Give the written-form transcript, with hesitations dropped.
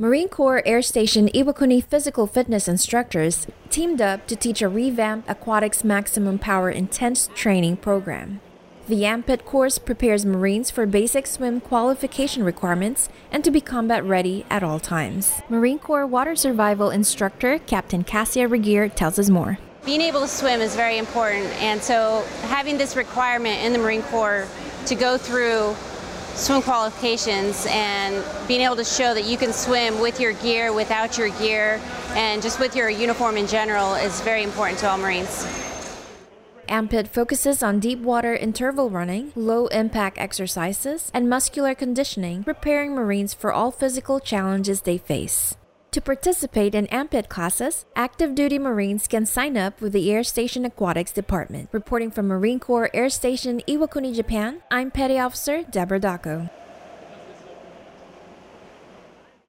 Marine Corps Air Station Iwakuni physical fitness instructors teamed up to teach a revamped Aquatics Maximum Power Intense Training program. The AMPIT course prepares Marines for basic swim qualification requirements and to be combat ready at all times. Marine Corps Water Survival Instructor Captain Cassia Regier tells us more. Being able to swim is very important, and so having this requirement in the Marine Corps to go through swim qualifications and being able to show that you can swim with your gear, without your gear, and just with your uniform in general is very important to all Marines. AMPIT focuses on deep water interval running, low-impact exercises, and muscular conditioning, preparing Marines for all physical challenges they face. To participate in AMPIT classes, active duty Marines can sign up with the Air Station Aquatics Department. Reporting from Marine Corps Air Station Iwakuni, Japan, I'm Petty Officer Deborah Dako.